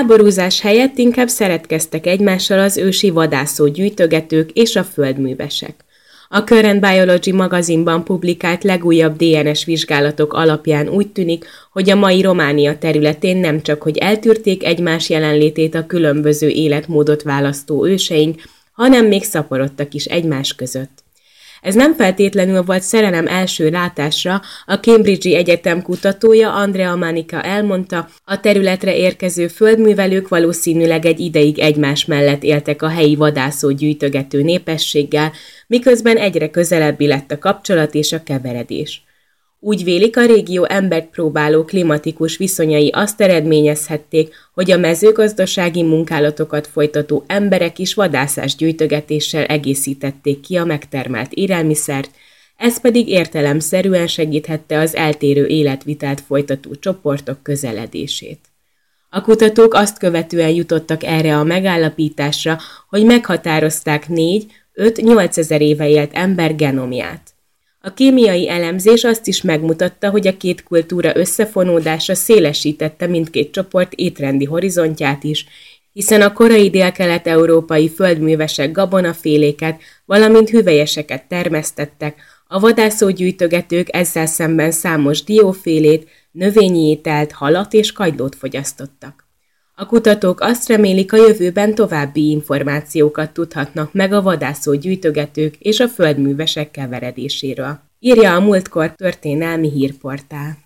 háborúzás helyett inkább szeretkeztek egymással az ősi vadászó gyűjtögetők és a földművesek. A Current Biology magazinban publikált legújabb DNS vizsgálatok alapján úgy tűnik, hogy a mai Románia területén nem csak hogy eltűrték egymás jelenlétét a különböző életmódot választó őseink, hanem még szaporodtak is egymás között. Ez nem feltétlenül volt szerelem első látásra, a Cambridge-i Egyetem kutatója Andrea Manica elmondta, a területre érkező földművelők valószínűleg egy ideig egymás mellett éltek a helyi vadászó gyűjtögető népességgel, miközben egyre közelebbi lett a kapcsolat és a keveredés. Úgy vélik, a régió embert próbáló klimatikus viszonyai azt eredményezhették, hogy a mezőgazdasági munkálatokat folytató emberek is vadászás gyűjtögetéssel egészítették ki a megtermelt élelmiszert, ez pedig értelemszerűen segíthette az eltérő életvitelt folytató csoportok közeledését. A kutatók azt követően jutottak erre a megállapításra, hogy meghatározták 4-5-8 ezer éve élt ember genomját. A kémiai elemzés azt is megmutatta, hogy a két kultúra összefonódása szélesítette mindkét csoport étrendi horizontját is, hiszen a korai délkelet-európai földművesek gabonaféléket, valamint hüvelyeseket termesztettek, a vadászógyűjtögetők ezzel szemben számos diófélét, növényi ételt, halat és kagylót fogyasztottak. A kutatók azt remélik, a jövőben további információkat tudhatnak meg a vadászógyűjtögetők és a földművesek keveredéséről, írja a Múltkor történelmi hírportál.